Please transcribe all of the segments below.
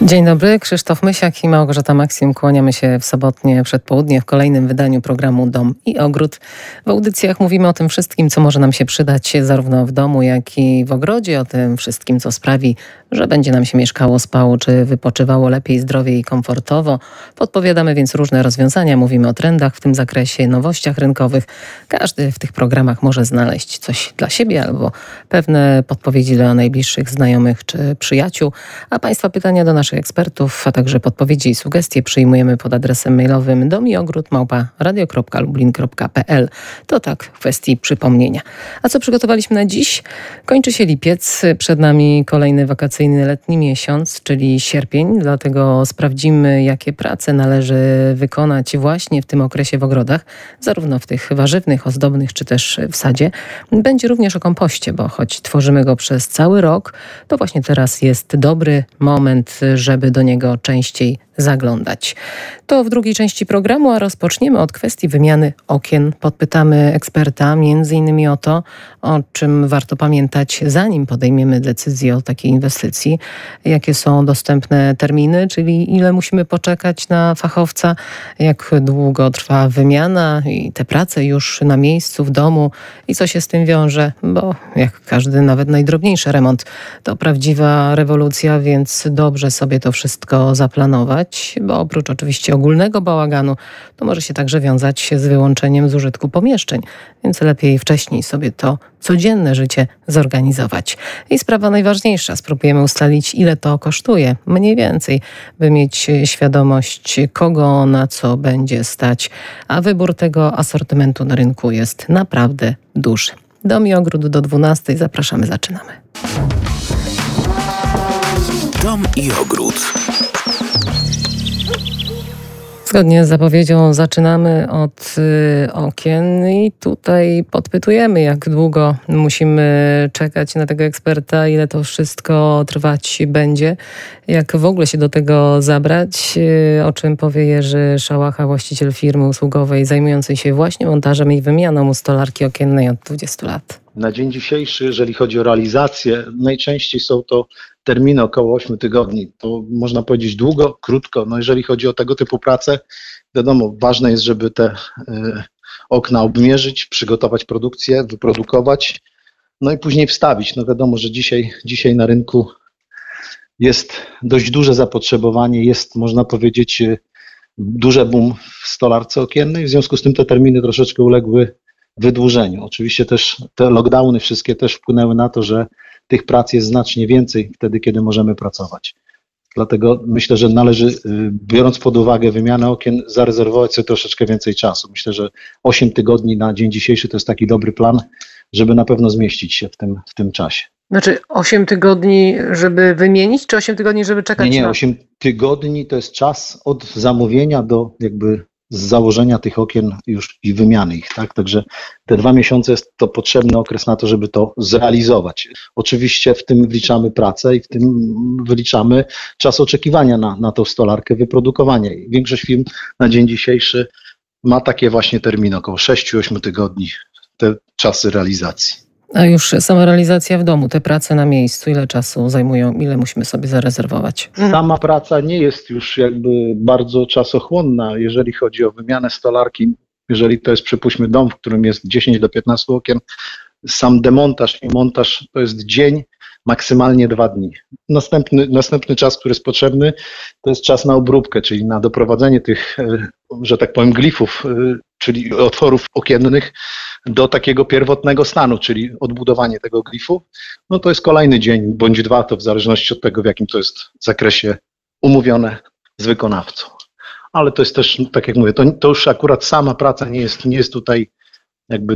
Dzień dobry, Krzysztof Mysiak i Małgorzata Maksim. Kłaniamy się w sobotnie przedpołudnie w kolejnym wydaniu programu Dom i Ogród. W audycjach mówimy o tym wszystkim, co może nam się przydać zarówno w domu, jak i w ogrodzie. O tym wszystkim, co sprawi, że będzie nam się mieszkało, spało czy wypoczywało lepiej, zdrowiej i komfortowo. Podpowiadamy więc różne rozwiązania. Mówimy o trendach w tym zakresie, nowościach rynkowych. Każdy w tych programach może znaleźć coś dla siebie albo pewne podpowiedzi dla najbliższych znajomych czy przyjaciół. A Państwa pytania do naszych ekspertów, a także podpowiedzi i sugestie przyjmujemy pod adresem mailowym domiogród@radio.lublin.pl. To tak w kwestii przypomnienia. A co przygotowaliśmy na dziś? Kończy się lipiec, przed nami kolejny wakacyjny letni miesiąc, czyli sierpień, dlatego sprawdzimy, jakie prace należy wykonać właśnie w tym okresie w ogrodach, zarówno w tych warzywnych, ozdobnych, czy też w sadzie. Będzie również o kompoście, bo choć tworzymy go przez cały rok, to właśnie teraz jest dobry moment, żeby do niego częściej zaglądać. To w drugiej części programu, a rozpoczniemy od kwestii wymiany okien. Podpytamy eksperta m.in. o to, o czym warto pamiętać, zanim podejmiemy decyzję o takiej inwestycji, jakie są dostępne terminy, czyli ile musimy poczekać na fachowca, jak długo trwa wymiana i te prace już na miejscu, w domu i co się z tym wiąże, bo jak każdy, nawet najdrobniejszy remont, to prawdziwa rewolucja, więc dobrze sobie to wszystko zaplanować, bo oprócz oczywiście ogólnego bałaganu, to może się także wiązać z wyłączeniem z użytku pomieszczeń, więc lepiej wcześniej sobie to codzienne życie zorganizować. I sprawa najważniejsza, spróbujemy ustalić, ile to kosztuje, mniej więcej, by mieć świadomość, kogo na co będzie stać, a wybór tego asortymentu na rynku jest naprawdę duży. Dom i ogród do 12:00. Zapraszamy, zaczynamy. Dom i ogród. Zgodnie z zapowiedzią zaczynamy od okien i tutaj podpytujemy, jak długo musimy czekać na tego eksperta, ile to wszystko trwać będzie, jak w ogóle się do tego zabrać, o czym powie Jerzy Szałacha, właściciel firmy usługowej zajmującej się właśnie montażem i wymianą stolarki okiennej od 20 lat. Na dzień dzisiejszy, jeżeli chodzi o realizację, najczęściej są to terminy około 8 tygodni. To można powiedzieć długo, krótko. No jeżeli chodzi o tego typu pracę, wiadomo, ważne jest, żeby te okna obmierzyć, przygotować produkcję, wyprodukować, no i później wstawić. No wiadomo, że dzisiaj na rynku jest dość duże zapotrzebowanie, jest, można powiedzieć, duże boom w stolarce okiennej, w związku z tym te terminy troszeczkę uległy wydłużeniu. Oczywiście też te lockdowny wszystkie też wpłynęły na to, że tych prac jest znacznie więcej wtedy, kiedy możemy pracować. Dlatego myślę, że należy, biorąc pod uwagę wymianę okien, zarezerwować sobie troszeczkę więcej czasu. Myślę, że 8 tygodni na dzień dzisiejszy to jest taki dobry plan, żeby na pewno zmieścić się w tym czasie. Znaczy 8 tygodni, żeby wymienić, czy 8 tygodni, żeby czekać Nie, na... 8 tygodni to jest czas od zamówienia do z założenia tych okien już i wymiany ich, tak? Także te 2 miesiące jest to potrzebny okres na to, żeby to zrealizować. Oczywiście w tym wliczamy pracę i w tym wyliczamy czas oczekiwania na tą stolarkę, wyprodukowania. I większość firm na dzień dzisiejszy ma takie właśnie terminy, około 6-8 tygodni, te czasy realizacji. A już sama realizacja w domu, te prace na miejscu, ile czasu zajmują, ile musimy sobie zarezerwować? Sama praca nie jest już jakby bardzo czasochłonna, jeżeli chodzi o wymianę stolarki. Jeżeli to jest, przypuśćmy, dom, w którym jest 10 do 15 okien, sam demontaż i montaż to jest dzień, maksymalnie 2 dni. Następny czas, który jest potrzebny, to jest czas na obróbkę, czyli na doprowadzenie tych, że tak powiem, glifów, czyli otworów okiennych do takiego pierwotnego stanu, czyli odbudowanie tego glifu. No to jest kolejny dzień bądź 2, to w zależności od tego, w jakim to jest zakresie umówione z wykonawcą. Ale to jest też, tak jak mówię, to już akurat sama praca nie jest tutaj jakby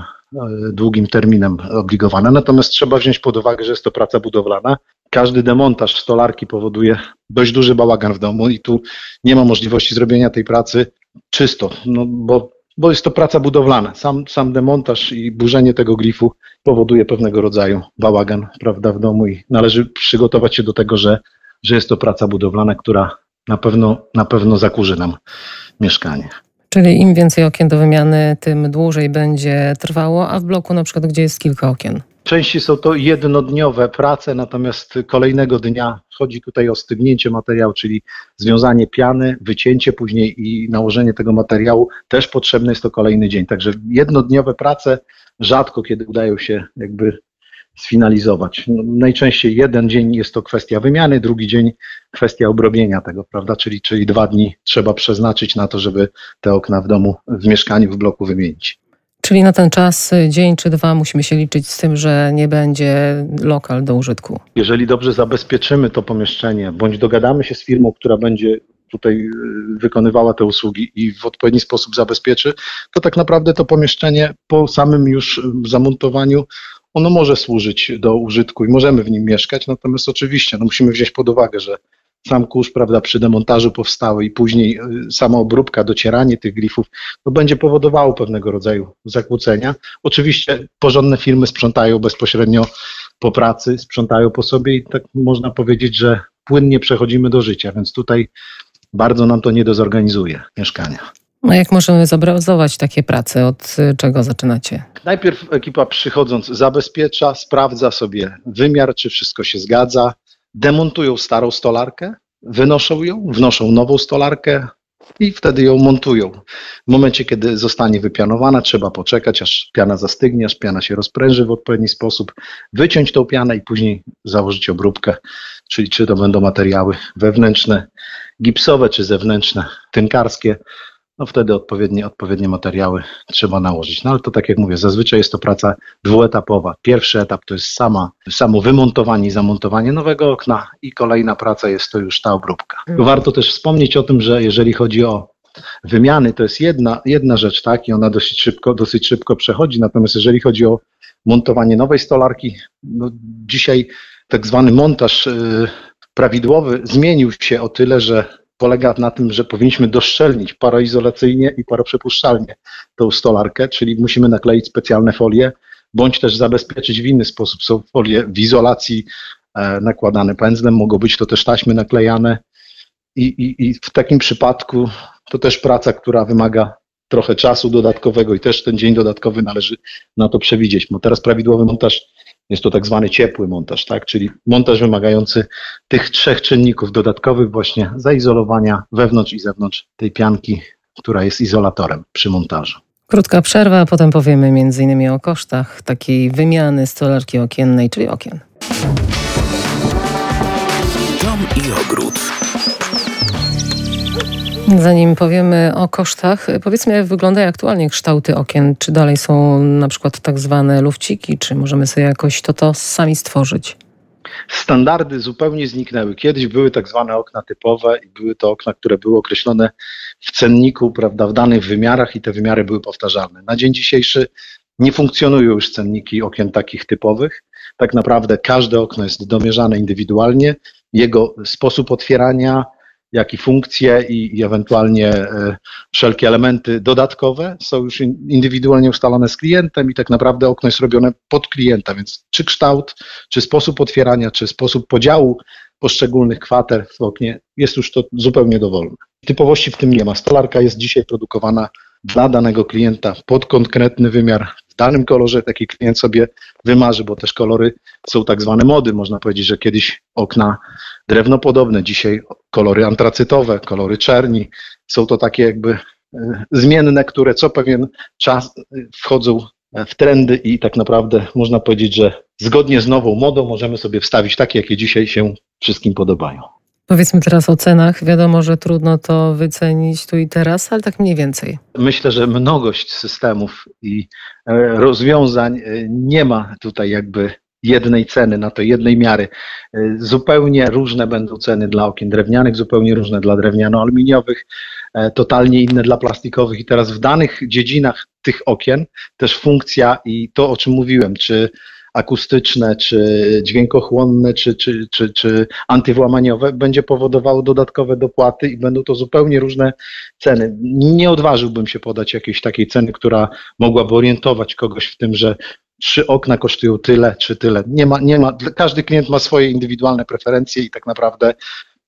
długim terminem obligowana. Natomiast trzeba wziąć pod uwagę, że jest to praca budowlana. Każdy demontaż stolarki powoduje dość duży bałagan w domu i tu nie ma możliwości zrobienia tej pracy czysto, no bo jest to praca budowlana. Sam demontaż i burzenie tego glifu powoduje pewnego rodzaju bałagan, prawda, w domu i należy przygotować się do tego, że jest to praca budowlana, która na pewno zakurzy nam mieszkanie. Czyli im więcej okien do wymiany, tym dłużej będzie trwało, a w bloku na przykład, gdzie jest kilka okien? Częściej są to jednodniowe prace, natomiast kolejnego dnia chodzi tutaj o stygnięcie materiału, czyli związanie piany, wycięcie później i nałożenie tego materiału. Też potrzebny jest to kolejny dzień. Także jednodniowe prace rzadko kiedy udają się jakby sfinalizować. No, najczęściej jeden dzień jest to kwestia wymiany, drugi dzień kwestia obrobienia tego, prawda? Czyli 2 dni trzeba przeznaczyć na to, żeby te okna w domu, w mieszkaniu, w bloku wymienić. Czyli na ten czas, dzień czy 2, musimy się liczyć z tym, że nie będzie lokal do użytku. Jeżeli dobrze zabezpieczymy to pomieszczenie, bądź dogadamy się z firmą, która będzie tutaj wykonywała te usługi i w odpowiedni sposób zabezpieczy, to tak naprawdę to pomieszczenie po samym już zamontowaniu ono może służyć do użytku i możemy w nim mieszkać, natomiast oczywiście musimy wziąć pod uwagę, że sam kurz, prawda, przy demontażu powstały i później sama obróbka, docieranie tych glifów, to będzie powodowało pewnego rodzaju zakłócenia. Oczywiście porządne firmy sprzątają bezpośrednio po pracy, sprzątają po sobie i tak można powiedzieć, że płynnie przechodzimy do życia, więc tutaj bardzo nam to nie dezorganizuje mieszkania. No jak możemy zobrazować takie prace? Od czego zaczynacie? Najpierw ekipa przychodząc zabezpiecza, sprawdza sobie wymiar, czy wszystko się zgadza, demontują starą stolarkę, wynoszą ją, wnoszą nową stolarkę i wtedy ją montują. W momencie, kiedy zostanie wypianowana, trzeba poczekać, aż piana zastygnie, aż piana się rozpręży w odpowiedni sposób, wyciąć tą pianę i później założyć obróbkę, czyli czy to będą materiały wewnętrzne, gipsowe, czy zewnętrzne, tynkarskie. No wtedy odpowiednie materiały trzeba nałożyć. No ale to tak jak mówię, zazwyczaj jest to praca dwuetapowa. Pierwszy etap to jest samo wymontowanie i zamontowanie nowego okna i kolejna praca jest to już ta obróbka. Warto też wspomnieć o tym, że jeżeli chodzi o wymiany, to jest jedna rzecz, tak, i ona dosyć szybko przechodzi, natomiast jeżeli chodzi o montowanie nowej stolarki, no dzisiaj tak zwany montaż prawidłowy zmienił się o tyle, że polega na tym, że powinniśmy doszczelnić paroizolacyjnie i paroprzepuszczalnie tą stolarkę, czyli musimy nakleić specjalne folie, bądź też zabezpieczyć w inny sposób. Są folie w izolacji nakładane pędzlem, mogą być to też taśmy naklejane i w takim przypadku to też praca, która wymaga trochę czasu dodatkowego i też ten dzień dodatkowy należy na to przewidzieć, bo teraz prawidłowy montaż jest to tak zwany ciepły montaż, tak? Czyli montaż wymagający tych 3 czynników dodatkowych właśnie zaizolowania wewnątrz i zewnątrz tej pianki, która jest izolatorem przy montażu. Krótka przerwa, a potem powiemy m.in. o kosztach takiej wymiany stolarki okiennej, czyli okien. Dom i ogród. Zanim powiemy o kosztach, powiedzmy, jak wyglądają aktualnie kształty okien. Czy dalej są na przykład tak zwane lufciki, czy możemy sobie jakoś to sami stworzyć? Standardy zupełnie zniknęły. Kiedyś były tak zwane okna typowe i były to okna, które były określone w cenniku, prawda, w danych wymiarach i te wymiary były powtarzalne. Na dzień dzisiejszy nie funkcjonują już cenniki okien takich typowych. Tak naprawdę każde okno jest domierzane indywidualnie. Jego sposób otwierania, jak i funkcje i ewentualnie wszelkie elementy dodatkowe są już indywidualnie ustalone z klientem i tak naprawdę okno jest robione pod klienta, więc czy kształt, czy sposób otwierania, czy sposób podziału poszczególnych kwater w oknie jest już to zupełnie dowolne. Typowości w tym nie ma. Stolarka jest dzisiaj produkowana dla danego klienta pod konkretny wymiar, w danym kolorze, taki klient sobie wymarzy, bo też kolory są tak zwane mody. Można powiedzieć, że kiedyś okna drewnopodobne, dzisiaj kolory antracytowe, kolory czerni. Są to takie jakby zmienne, które co pewien czas wchodzą w trendy i tak naprawdę można powiedzieć, że zgodnie z nową modą możemy sobie wstawić takie, jakie dzisiaj się wszystkim podobają. Powiedzmy teraz o cenach. Wiadomo, że trudno to wycenić tu i teraz, ale tak mniej więcej. Myślę, że mnogość systemów i rozwiązań nie ma tutaj jakby jednej ceny, na to jednej miary. Zupełnie różne będą ceny dla okien drewnianych, zupełnie różne dla drewniano-aluminiowych, totalnie inne dla plastikowych i teraz w danych dziedzinach tych okien też funkcja i to, o czym mówiłem, czy akustyczne, czy dźwiękochłonne, czy antywłamaniowe, będzie powodowało dodatkowe dopłaty i będą to zupełnie różne ceny. Nie odważyłbym się podać jakiejś takiej ceny, która mogłaby orientować kogoś w tym, że 3 okna kosztują tyle, czy tyle. Nie ma. Każdy klient ma swoje indywidualne preferencje i tak naprawdę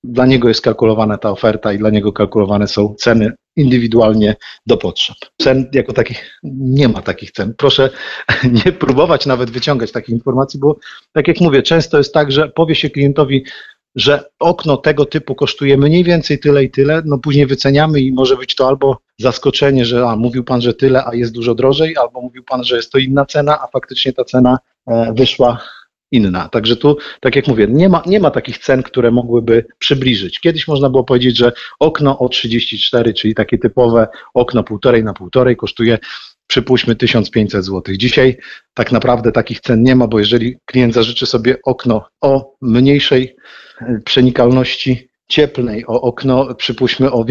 dla niego jest kalkulowana ta oferta i dla niego kalkulowane są ceny indywidualnie do potrzeb. Cen jako takich, nie ma takich cen. Proszę nie próbować nawet wyciągać takich informacji, bo tak jak mówię, często jest tak, że powie się klientowi, że okno tego typu kosztuje mniej więcej tyle i tyle, no później wyceniamy i może być to albo zaskoczenie, że mówił pan, że tyle, a jest dużo drożej, albo mówił pan, że jest to inna cena, a faktycznie ta cena wyszła inna. Także tu, tak jak mówię, nie ma takich cen, które mogłyby przybliżyć. Kiedyś można było powiedzieć, że okno o 34, czyli takie typowe okno 1,5 na 1,5 kosztuje, przypuśćmy, 1500 zł. Dzisiaj tak naprawdę takich cen nie ma, bo jeżeli klient zażyczy sobie okno o mniejszej przenikalności cieplnej, o okno, przypuśćmy, o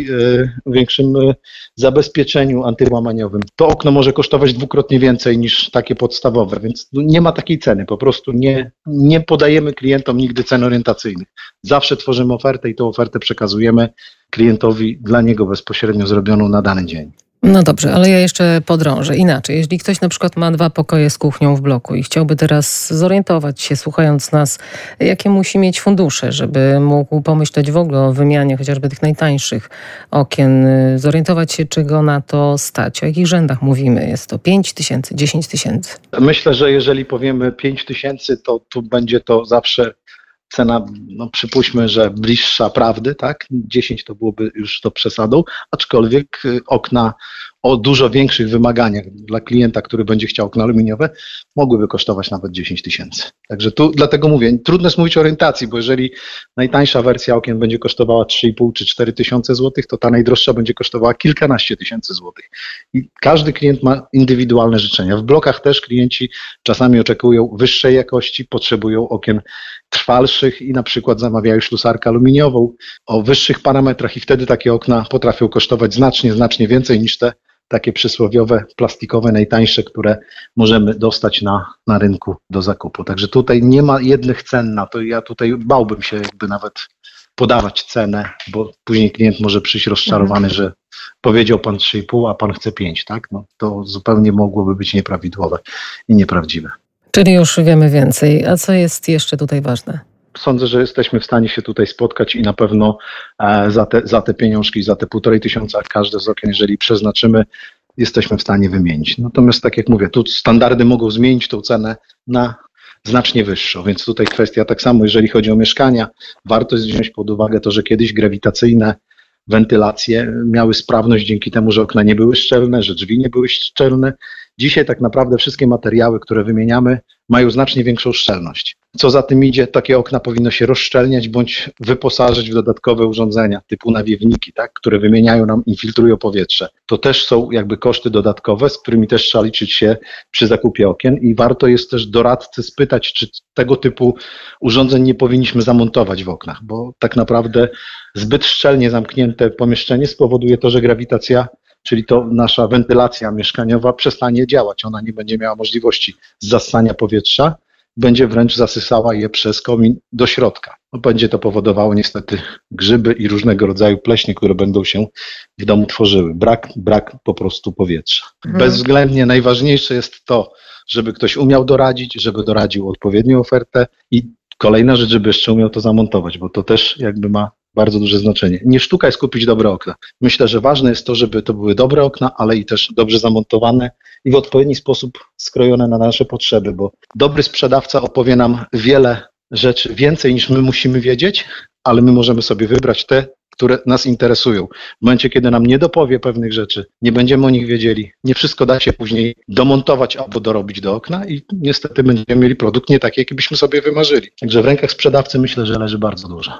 większym zabezpieczeniu antywłamaniowym, to okno może kosztować dwukrotnie więcej niż takie podstawowe, więc nie ma takiej ceny, po prostu nie podajemy klientom nigdy cen orientacyjnych. Zawsze tworzymy ofertę i tą ofertę przekazujemy klientowi dla niego bezpośrednio zrobioną na dany dzień. No dobrze, ale ja jeszcze podrążę inaczej. Jeśli ktoś na przykład ma 2 pokoje z kuchnią w bloku i chciałby teraz zorientować się, słuchając nas, jakie musi mieć fundusze, żeby mógł pomyśleć w ogóle o wymianie chociażby tych najtańszych okien, zorientować się, czy go na to stać. O jakich rzędach mówimy? Jest to 5 000, 10 000? Myślę, że jeżeli powiemy 5 000, to tu będzie to zawsze cena, no przypuśćmy, że bliższa prawdy, tak? 10 to byłoby już to przesadą, aczkolwiek okna o dużo większych wymaganiach dla klienta, który będzie chciał okna aluminiowe, mogłyby kosztować nawet 10 000. Także tu dlatego mówię, trudno jest mówić o orientacji, bo jeżeli najtańsza wersja okien będzie kosztowała 3,5 czy 4 tysiące złotych, to ta najdroższa będzie kosztowała kilkanaście tysięcy złotych. I każdy klient ma indywidualne życzenia. W blokach też klienci czasami oczekują wyższej jakości, potrzebują okien trwalszych i na przykład zamawiają ślusarkę aluminiową o wyższych parametrach i wtedy takie okna potrafią kosztować znacznie więcej niż te takie przysłowiowe, plastikowe, najtańsze, które możemy dostać na rynku do zakupu. Także tutaj nie ma jednych cen na to. Ja tutaj bałbym się jakby nawet podawać cenę, bo później klient może przyjść rozczarowany, że powiedział pan 3,5, a pan chce 5, tak? No, to zupełnie mogłoby być nieprawidłowe i nieprawdziwe. Czyli już wiemy więcej. A co jest jeszcze tutaj ważne? Sądzę, że jesteśmy w stanie się tutaj spotkać i na pewno za te pieniążki, za te 1500 każde z okien, jeżeli przeznaczymy, jesteśmy w stanie wymienić. Natomiast tak jak mówię, tu standardy mogą zmienić tą cenę na znacznie wyższą, więc tutaj kwestia tak samo, jeżeli chodzi o mieszkania, warto jest wziąć pod uwagę to, że kiedyś grawitacyjne wentylacje miały sprawność dzięki temu, że okna nie były szczelne, że drzwi nie były szczelne. Dzisiaj tak naprawdę wszystkie materiały, które wymieniamy, mają znacznie większą szczelność. Co za tym idzie, takie okna powinno się rozszczelniać bądź wyposażyć w dodatkowe urządzenia typu nawiewniki, tak, które wymieniają nam i filtrują powietrze. To też są jakby koszty dodatkowe, z którymi też trzeba liczyć się przy zakupie okien i warto jest też doradcy spytać, czy tego typu urządzeń nie powinniśmy zamontować w oknach, bo tak naprawdę zbyt szczelnie zamknięte pomieszczenie spowoduje to, że grawitacja, czyli to nasza wentylacja mieszkaniowa przestanie działać. Ona nie będzie miała możliwości zassania powietrza, będzie wręcz zasysała je przez komin do środka. Będzie to powodowało niestety grzyby i różnego rodzaju pleśnie, które będą się w domu tworzyły. Brak po prostu powietrza. Bezwzględnie najważniejsze jest to, żeby ktoś umiał doradzić, żeby doradził odpowiednią ofertę i kolejna rzecz, żeby jeszcze umiał to zamontować, bo to też jakby ma bardzo duże znaczenie. Nie sztuka jest kupić dobre okna. Myślę, że ważne jest to, żeby to były dobre okna, ale i też dobrze zamontowane i w odpowiedni sposób skrojone na nasze potrzeby, bo dobry sprzedawca opowie nam wiele rzeczy, więcej niż my musimy wiedzieć, ale my możemy sobie wybrać te, które nas interesują. W momencie, kiedy nam nie dopowie pewnych rzeczy, nie będziemy o nich wiedzieli, nie wszystko da się później domontować albo dorobić do okna i niestety będziemy mieli produkt nie taki, jaki byśmy sobie wymarzyli. Także w rękach sprzedawcy myślę, że leży bardzo dużo.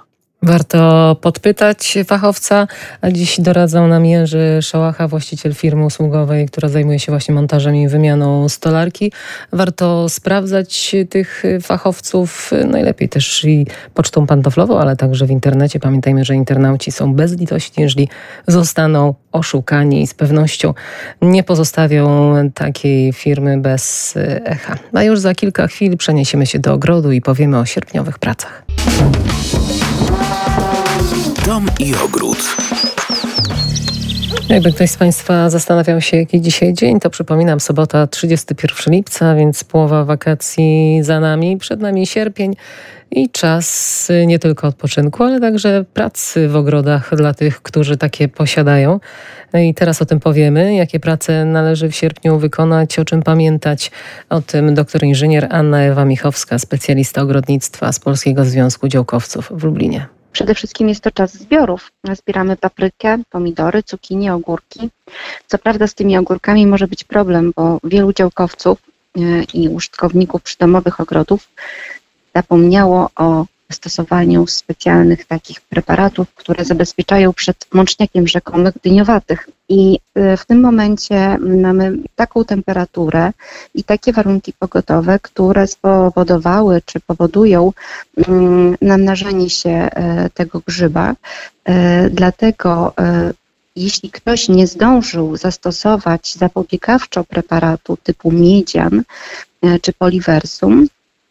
Warto podpytać fachowca, a dziś doradzał nam Jerzy Szałacha, właściciel firmy usługowej, która zajmuje się właśnie montażem i wymianą stolarki. Warto sprawdzać tych fachowców, najlepiej też i pocztą pantoflową, ale także w internecie. Pamiętajmy, że internauci są bezlitośni, jeżeli zostaną oszukani i z pewnością nie pozostawią takiej firmy bez echa. A już za kilka chwil przeniesiemy się do ogrodu i powiemy o sierpniowych pracach. Dom i ogród. Jakby ktoś z Państwa zastanawiał się, jaki dzisiaj dzień, to przypominam, sobota 31 lipca, więc połowa wakacji za nami, przed nami sierpień i czas nie tylko odpoczynku, ale także pracy w ogrodach dla tych, którzy takie posiadają. I teraz o tym powiemy, jakie prace należy w sierpniu wykonać, o czym pamiętać. O tym doktor inżynier Anna Ewa Michowska, specjalista ogrodnictwa z Polskiego Związku Działkowców w Lublinie. Przede wszystkim jest to czas zbiorów. Zbieramy paprykę, pomidory, cukinie, ogórki. Co prawda z tymi ogórkami może być problem, bo wielu działkowców i użytkowników przydomowych ogrodów zapomniało o stosowaniu specjalnych takich preparatów, które zabezpieczają przed mączniakiem rzekomych dyniowatych. I w tym momencie mamy taką temperaturę i takie warunki pogodowe, które spowodowały czy powodują namnażanie się tego grzyba. Dlatego jeśli ktoś nie zdążył zastosować zapobiegawczo preparatu typu miedzian czy poliversum,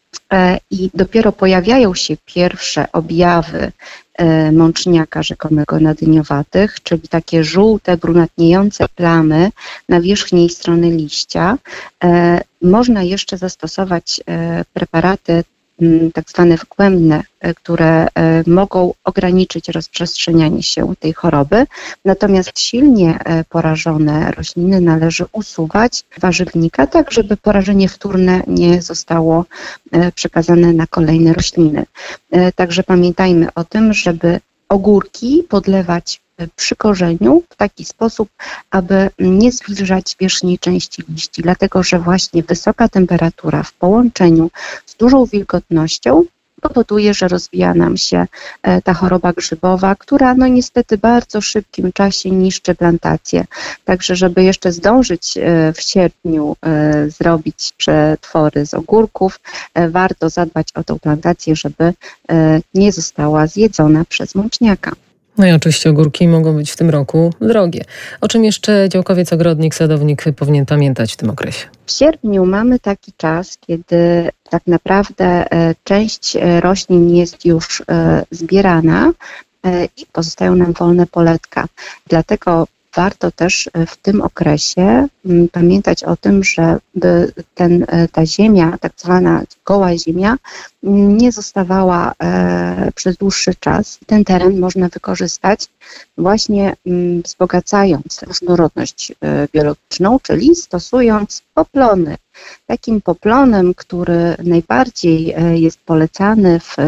i dopiero pojawiają się pierwsze objawy mączniaka rzekomego na dyniowatych, czyli takie żółte, brunatniejące plamy na wierzchniej strony liścia, można jeszcze zastosować preparaty tak zwane wgłębne, które mogą ograniczyć rozprzestrzenianie się tej choroby. Natomiast silnie porażone rośliny należy usuwać warzywnika, tak żeby porażenie wtórne nie zostało przekazane na kolejne rośliny. Także pamiętajmy o tym, żeby ogórki podlewać przy korzeniu w taki sposób, aby nie zwilżać wierzchniej części liści, dlatego że właśnie wysoka temperatura w połączeniu z dużą wilgotnością powoduje, że rozwija nam się ta choroba grzybowa, która no niestety w bardzo szybkim czasie niszczy plantację. Także żeby jeszcze zdążyć w sierpniu zrobić przetwory z ogórków, warto zadbać o tą plantację, żeby nie została zjedzona przez mączniaka. No i oczywiście ogórki mogą być w tym roku drogie. O czym jeszcze działkowiec, ogrodnik, sadownik powinien pamiętać w tym okresie? W sierpniu mamy taki czas, kiedy tak naprawdę część roślin jest już zbierana i pozostają nam wolne poletka. Dlatego warto też w tym okresie pamiętać o tym, żeby ta ziemia, tak zwana goła ziemia, nie zostawała przez dłuższy czas. Ten teren można wykorzystać właśnie wzbogacając różnorodność biologiczną, czyli stosując poplony. Takim poplonem, który najbardziej jest polecany w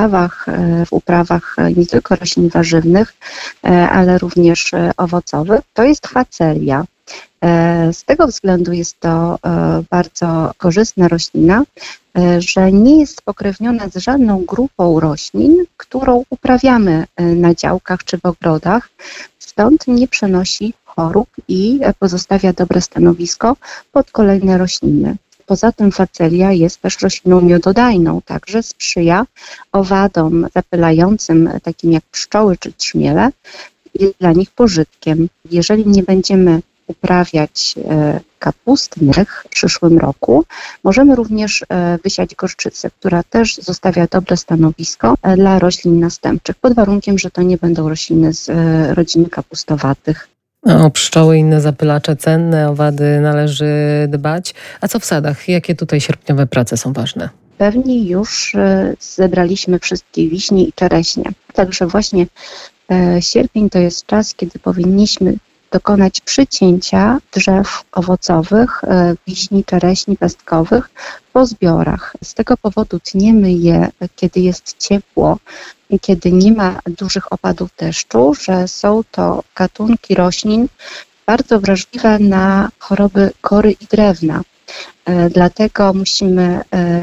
uprawach nie tylko roślin warzywnych, ale również owocowych, to jest facelia. Z tego względu jest to bardzo korzystna roślina, że nie jest spokrewniona z żadną grupą roślin, którą uprawiamy na działkach czy w ogrodach, stąd nie przenosi chorób i pozostawia dobre stanowisko pod kolejne rośliny. Poza tym facelia jest też rośliną miododajną, także sprzyja owadom zapylającym, takim jak pszczoły czy trzmiele, jest dla nich pożytkiem. Jeżeli nie będziemy uprawiać kapustnych w przyszłym roku, możemy również wysiać gorczycę, która też zostawia dobre stanowisko dla roślin następczych, pod warunkiem, że to nie będą rośliny z rodziny kapustowatych. O pszczoły i inne zapylacze cenne, owady należy dbać. A co w sadach? Jakie tutaj sierpniowe prace są ważne? Pewnie już zebraliśmy wszystkie wiśnie i czereśnie. Także właśnie sierpień to jest czas, kiedy powinniśmy dokonać przycięcia drzew owocowych, wiśni, czereśni, pestkowych po zbiorach. Z tego powodu tniemy je, kiedy jest ciepło i kiedy nie ma dużych opadów deszczu, że są to gatunki roślin bardzo wrażliwe na choroby kory i drewna. Dlatego musimy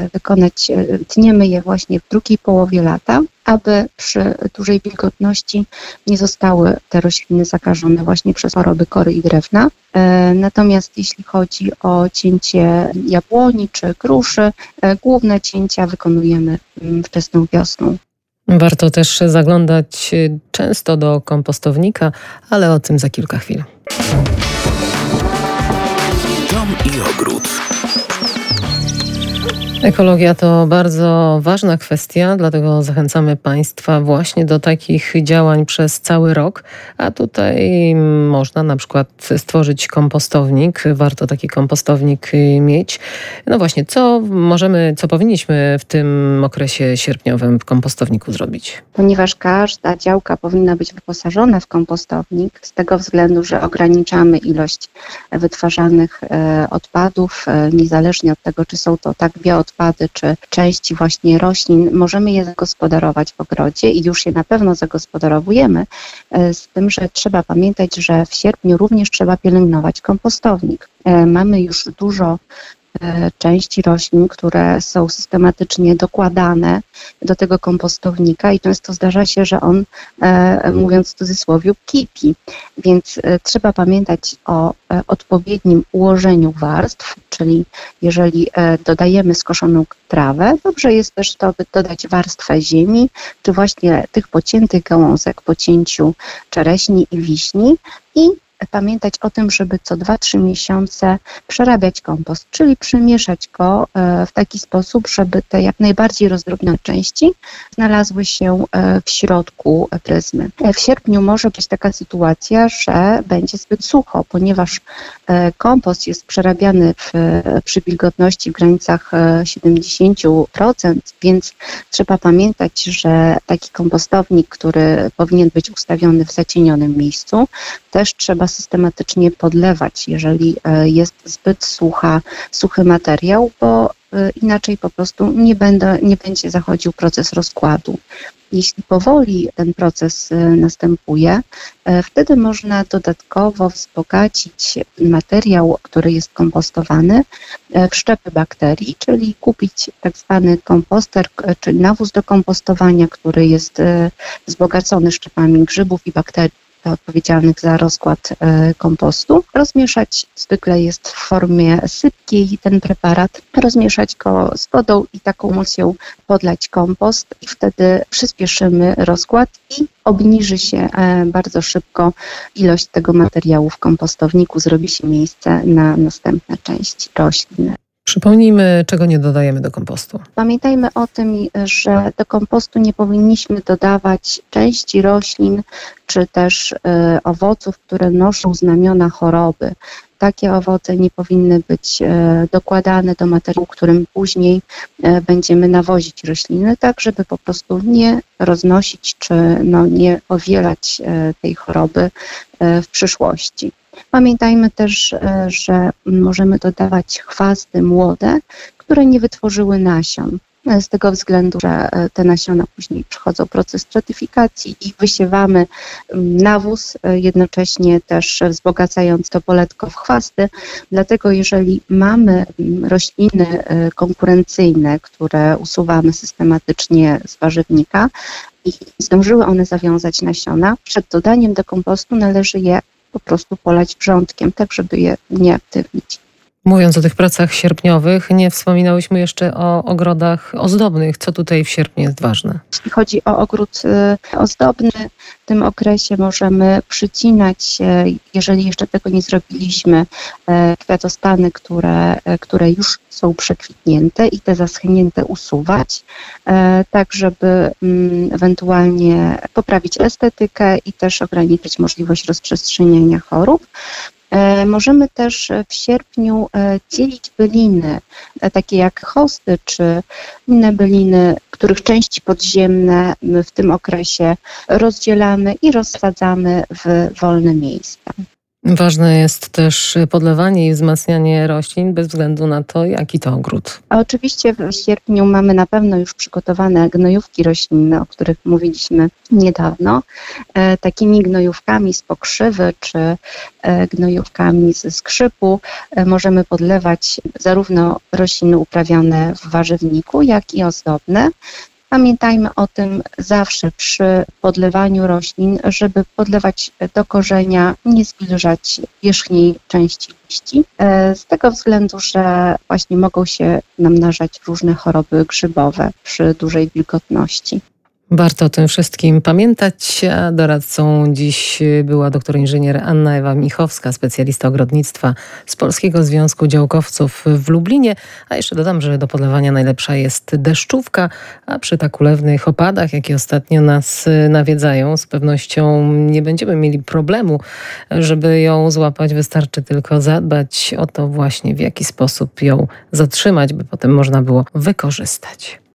tniemy je właśnie w drugiej połowie lata, aby przy dużej wilgotności nie zostały te rośliny zakażone właśnie przez choroby kory i drewna. Natomiast jeśli chodzi o cięcie jabłoni czy gruszy, główne cięcia wykonujemy wczesną wiosną. Warto też zaglądać często do kompostownika, ale o tym za kilka chwil. Dom i ogród. Ekologia to bardzo ważna kwestia, dlatego zachęcamy Państwa właśnie do takich działań przez cały rok. A tutaj można na przykład stworzyć kompostownik. Warto taki kompostownik mieć. No właśnie, co powinniśmy w tym okresie sierpniowym w kompostowniku zrobić? Ponieważ każda działka powinna być wyposażona w kompostownik, z tego względu, że ograniczamy ilość wytwarzanych odpadów, niezależnie od tego, czy są to bioodpady, czy części właśnie roślin, możemy je zagospodarować w ogrodzie i już je na pewno zagospodarowujemy, z tym, że trzeba pamiętać, że w sierpniu również trzeba pielęgnować kompostownik. Mamy już dużo części roślin, które są systematycznie dokładane do tego kompostownika i często zdarza się, że on, mówiąc w cudzysłowie, kipi. Więc trzeba pamiętać o odpowiednim ułożeniu warstw, czyli jeżeli dodajemy skoszoną trawę, dobrze jest też dodać warstwę ziemi, czy właśnie tych pociętych gałązek po cięciu czereśni i wiśni i pamiętać o tym, żeby co 2-3 miesiące przerabiać kompost, czyli przemieszać go w taki sposób, żeby te jak najbardziej rozdrobnione części znalazły się w środku pryzmy. W sierpniu może być taka sytuacja, że będzie zbyt sucho, ponieważ kompost jest przerabiany przy wilgotności w granicach 70%, więc trzeba pamiętać, że taki kompostownik, który powinien być ustawiony w zacienionym miejscu, też trzeba systematycznie podlewać, jeżeli jest zbyt suchy materiał, bo inaczej po prostu nie będzie zachodził proces rozkładu. Jeśli powoli ten proces następuje, wtedy można dodatkowo wzbogacić materiał, który jest kompostowany, w szczepy bakterii, czyli kupić tak zwany komposter, czyli nawóz do kompostowania, który jest wzbogacony szczepami grzybów i bakterii odpowiedzialnych za rozkład kompostu. Rozmieszać, zwykle jest w formie sypkiej ten preparat, rozmieszać go z wodą i taką emulsją podlać kompost i wtedy przyspieszymy rozkład i obniży się bardzo szybko ilość tego materiału w kompostowniku, zrobi się miejsce na następne części roślin. Przypomnijmy, czego nie dodajemy do kompostu. Pamiętajmy o tym, że do kompostu nie powinniśmy dodawać części roślin czy też owoców, które noszą znamiona choroby. Takie owoce nie powinny być dokładane do materiału, którym później będziemy nawozić rośliny, tak żeby po prostu nie roznosić czy nie powielać tej choroby w przyszłości. Pamiętajmy też, że możemy dodawać chwasty młode, które nie wytworzyły nasion. Z tego względu, że te nasiona później przechodzą proces stratyfikacji i wysiewamy nawóz, jednocześnie też wzbogacając to poletko w chwasty. Dlatego jeżeli mamy rośliny konkurencyjne, które usuwamy systematycznie z warzywnika i zdążyły one zawiązać nasiona, przed dodaniem do kompostu należy je po prostu polać wrzątkiem, tak żeby je nie aktywnić. Mówiąc o tych pracach sierpniowych, nie wspominałyśmy jeszcze o ogrodach ozdobnych. Co tutaj w sierpniu jest ważne? Jeśli chodzi o ogród ozdobny, w tym okresie możemy przycinać, jeżeli jeszcze tego nie zrobiliśmy, kwiatostany, które już są przekwitnięte i te zaschnięte usuwać, tak żeby ewentualnie poprawić estetykę i też ograniczyć możliwość rozprzestrzeniania chorób. Możemy też w sierpniu dzielić byliny, takie jak hosty czy inne byliny, których części podziemne w tym okresie rozdzielamy i rozsadzamy w wolne miejsca. Ważne jest też podlewanie i wzmacnianie roślin bez względu na to, jaki to ogród. A oczywiście w sierpniu mamy na pewno już przygotowane gnojówki roślinne, o których mówiliśmy niedawno. Takimi gnojówkami z pokrzywy czy gnojówkami ze skrzypu możemy podlewać zarówno rośliny uprawiane w warzywniku, jak i ozdobne. Pamiętajmy o tym zawsze przy podlewaniu roślin, żeby podlewać do korzenia, nie zwilżać wierzchniej części liści. Z tego względu, że właśnie mogą się namnażać różne choroby grzybowe przy dużej wilgotności. Warto o tym wszystkim pamiętać, a doradcą dziś była doktor inżynier Anna Ewa Michowska, specjalista ogrodnictwa z Polskiego Związku Działkowców w Lublinie. A jeszcze dodam, że do podlewania najlepsza jest deszczówka, a przy tak ulewnych opadach, jakie ostatnio nas nawiedzają, z pewnością nie będziemy mieli problemu, żeby ją złapać. Wystarczy tylko zadbać o to właśnie, w jaki sposób ją zatrzymać, by potem można było wykorzystać.